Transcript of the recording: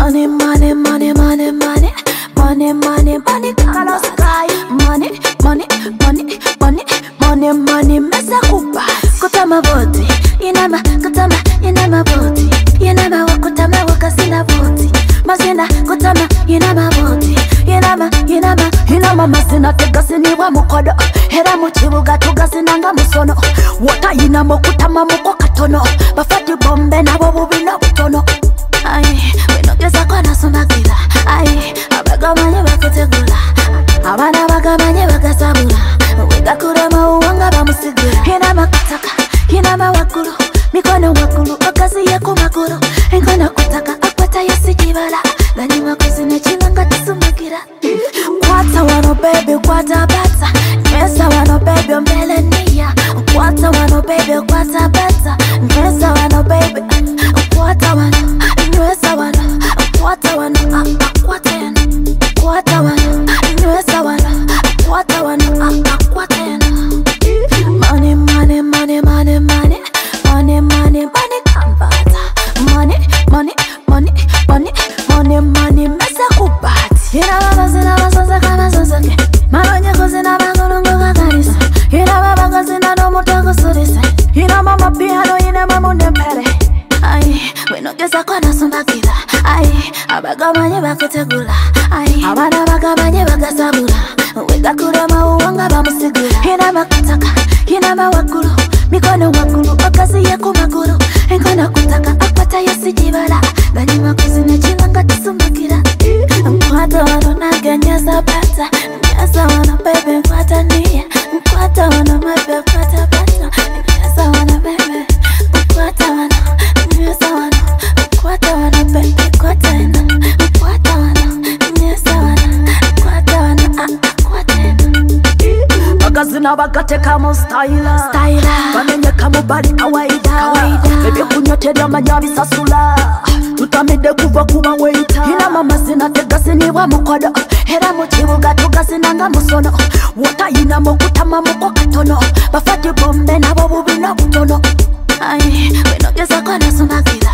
Money, money, money, money, money. Money, money, money, color sky. Money, money, money, money, money, money, mesa kupa. Kutama boti, inama, kutama, inama boti. Inama wakutama wakasina boti. Masina, kutama, inama boti. Inama masina tegasini wa mukodo. Hera muchibuga tugasinanga musono. Wata inamo kutama muko katono. Bafati bombe na bobubi na butono. Ay, wenogeza kwa nasumagira. Ay, abagamanye bakutegula. Abana bagamanye bagasabula. Wegakurema uwanga bamusigura. Inama kutaka, inama wakulu. Mikono wakulu, wakazi yako makuru. Engona kutaka, akwata yasijibala. Ganyuma kuzine chilanga tisumagira. Kwata wano baby, kwata bata. Nyesa wano baby, mbele niya. Kwata wano baby, kwata bata. Nyesa wano baby, kwata wano. Nyesa wano, kwata wano. Kwata wano, kwata wano. Nyesa wano, kwata wano. Kwata wano. Money, money, money, money, money. Money, money, money, kambata. Money, money, money, money, money, money, mesa kubati. Ina baba zina masonza kama sonzake. Malonye kuzina magulungu kakarisa. Ina baba kuzina no mutako surisa. Ina mama piano ina mamunde mpere. Ay, wenogeza kwa nasumbakira. Ay, abagamanye bakutegula. Ay, abana bagamanye bagasabula. Wegakurema uwanga bamusigura. Ina makutaka, ina mawakulu. Mikono wakulu, wakazi yako makuru. Engona kutaka, akwata yasijibala. Ganyuma kuzine chilanga tisumbakira. Mkwata wano naganyasa bata. Nyasa wano baby mkwata niya. Mkwata wano mabe mkwata bata. Nyasa wano baby mkwata wano. Nyasa wano mkwata wano baby mkwata wano. Mkwata wano. Nyasa wano mkwata wano. Mkwata wano. Bagazina bagateka mu styla. Bamenye kamubali kawaida. Bebe kunyoterya manyabi sasula. Tutamide kuva kuba waita. Ina mama zina tegasini wa mukodo. Hera muchibuga tugasinanga musono. Wata ina mokutama muko katono. Bafati bombe na bobubi na butono. Ay, wenogeza kwa nasumagira.